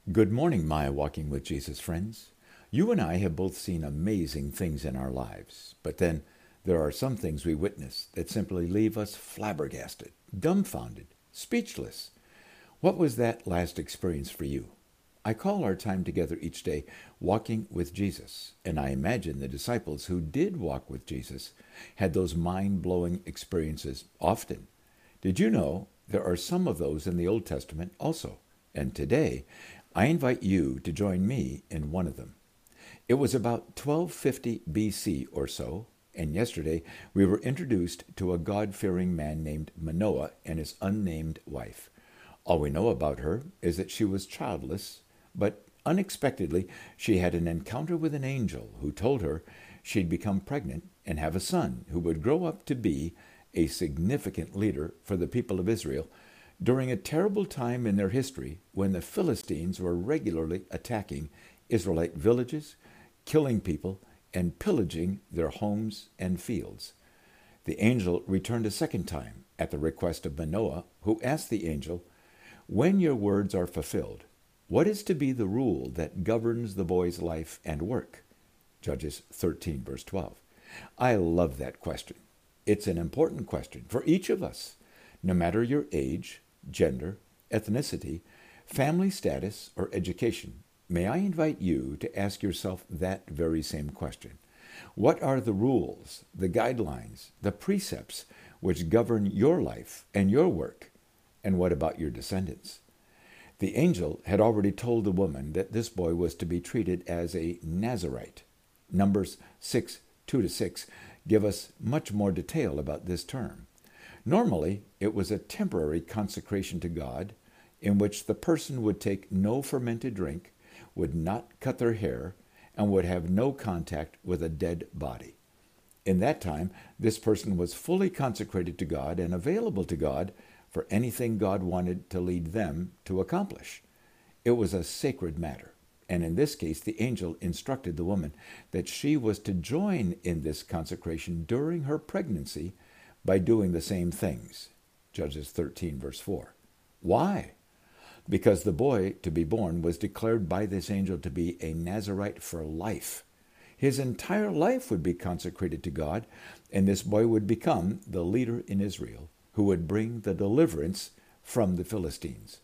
Good morning, my Walking with Jesus friends. You and I have both seen amazing things in our lives, but then there are some things we witness that simply leave us flabbergasted, dumbfounded, speechless. What was that last experience for you? I call our time together each day Walking with Jesus, and I imagine the disciples who did walk with Jesus had those mind-blowing experiences often. Did you know there are some of those in the Old Testament also? And today, I invite you to join me in one of them. It was about 1250 BC or so, and yesterday we were introduced to a God-fearing man named Manoah and his unnamed wife. All we know about her is that she was childless, but unexpectedly she had an encounter with an angel who told her she'd become pregnant and have a son who would grow up to be a significant leader for the people of Israel during a terrible time in their history when the Philistines were regularly attacking Israelite villages, killing people, and pillaging their homes and fields. The angel returned a second time at the request of Manoah, who asked the angel, "When your words are fulfilled, what is to be the rule that governs the boy's life and work?" Judges 13, verse 12. I love that question. It's an important question for each of us, no matter your age, gender, ethnicity, family status, or education. May I invite you to ask yourself that very same question. What are the rules, the guidelines, the precepts which govern your life and your work? And what about your descendants? The angel had already told the woman that this boy was to be treated as a Nazirite. Numbers 6, 2-6 give us much more detail about this term. Normally, it was a temporary consecration to God in which the person would take no fermented drink, would not cut their hair, and would have no contact with a dead body. In that time, this person was fully consecrated to God and available to God for anything God wanted to lead them to accomplish. It was a sacred matter, and in this case, the angel instructed the woman that she was to join in this consecration during her pregnancy by doing the same things. Judges 13, verse 4. Why? Because the boy to be born was declared by this angel to be a Nazirite for life. His entire life would be consecrated to God, and this boy would become the leader in Israel who would bring the deliverance from the Philistines.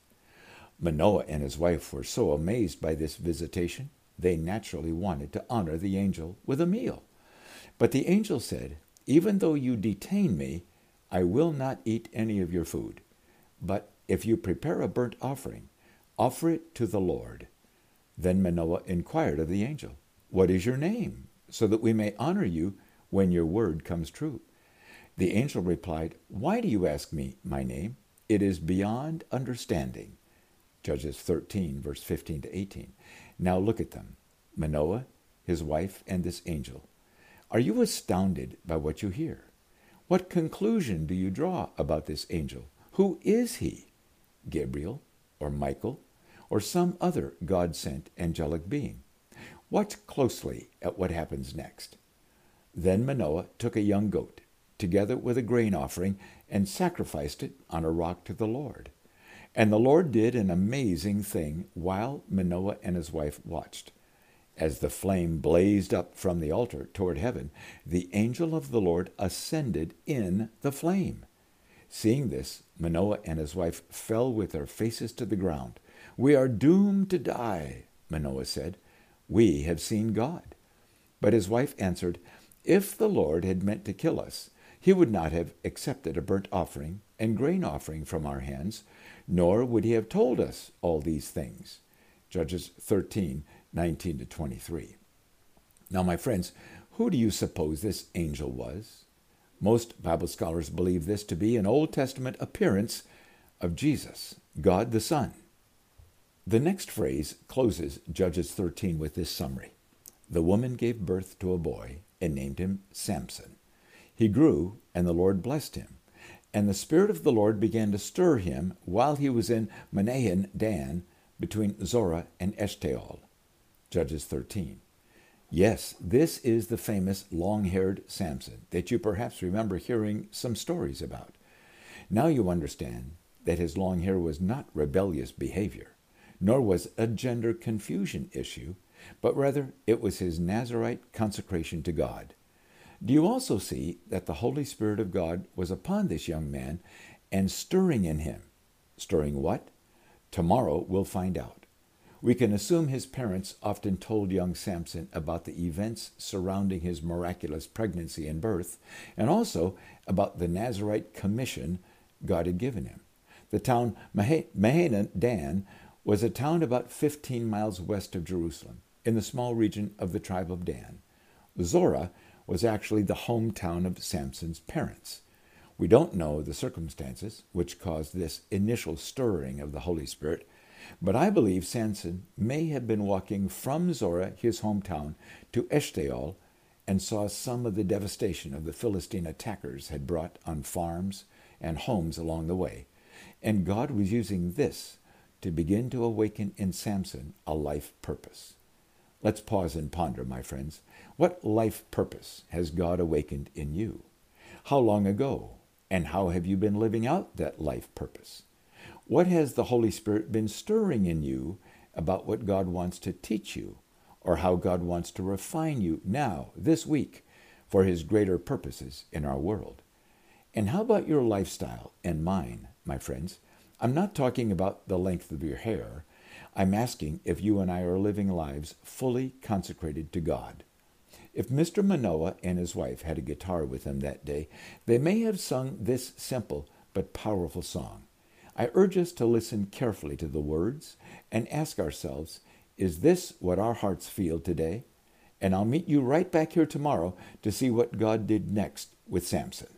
Manoah and his wife were so amazed by this visitation, they naturally wanted to honor the angel with a meal. But the angel said, "Even though you detain me, I will not eat any of your food. But if you prepare a burnt offering, offer it to the Lord." Then Manoah inquired of the angel, "What is your name, so that we may honor you when your word comes true?" The angel replied, "Why do you ask me my name? It is beyond understanding." Judges 13, verse 15-18. Now look at them, Manoah, his wife, and this angel. Are you astounded by what you hear? What conclusion do you draw about this angel? Who is he? Gabriel, or Michael, or some other God-sent angelic being? Watch closely at what happens next. Then Manoah took a young goat, together with a grain offering, and sacrificed it on a rock to the Lord. And the Lord did an amazing thing while Manoah and his wife watched. As the flame blazed up from the altar toward heaven, the angel of the Lord ascended in the flame. Seeing this, Manoah and his wife fell with their faces to the ground. "We are doomed to die," Manoah said. "We have seen God." But his wife answered, "If the Lord had meant to kill us, he would not have accepted a burnt offering and grain offering from our hands, nor would he have told us all these things." Judges 13, 19-23. Now, my friends, who do you suppose this angel was? Most Bible scholars believe this to be an Old Testament appearance of Jesus, God the Son. The next phrase closes Judges 13 with this summary. The woman gave birth to a boy and named him Samson. He grew, and the Lord blessed him. And the Spirit of the Lord began to stir him while he was in Manahen Dan, between Zorah and Eshtaol. Judges 13. Yes, this is the famous long-haired Samson that you perhaps remember hearing some stories about. Now you understand that his long hair was not rebellious behavior, nor was a gender confusion issue, but rather it was his Nazirite consecration to God. Do you also see that the Holy Spirit of God was upon this young man and stirring in him? Stirring what? Tomorrow we'll find out. We can assume his parents often told young Samson about the events surrounding his miraculous pregnancy and birth, and also about the Nazirite commission God had given him. The town Mahaneh Dan was a town about 15 miles west of Jerusalem, in the small region of the tribe of Dan. Zorah was actually the hometown of Samson's parents. We don't know the circumstances which caused this initial stirring of the Holy Spirit, but I believe Samson may have been walking from Zorah, his hometown, to Eshtaol, and saw some of the devastation of the Philistine attackers had brought on farms and homes along the way. And God was using this to begin to awaken in Samson a life purpose. Let's pause and ponder, my friends. What life purpose has God awakened in you? How long ago? And how have you been living out that life purpose? What has the Holy Spirit been stirring in you about what God wants to teach you, or how God wants to refine you now, this week, for his greater purposes in our world? And how about your lifestyle and mine, my friends? I'm not talking about the length of your hair. I'm asking if you and I are living lives fully consecrated to God. If Mr. Manoah and his wife had a guitar with them that day, they may have sung this simple but powerful song. I urge us to listen carefully to the words and ask ourselves, is this what our hearts feel today? And I'll meet you right back here tomorrow to see what God did next with Samson.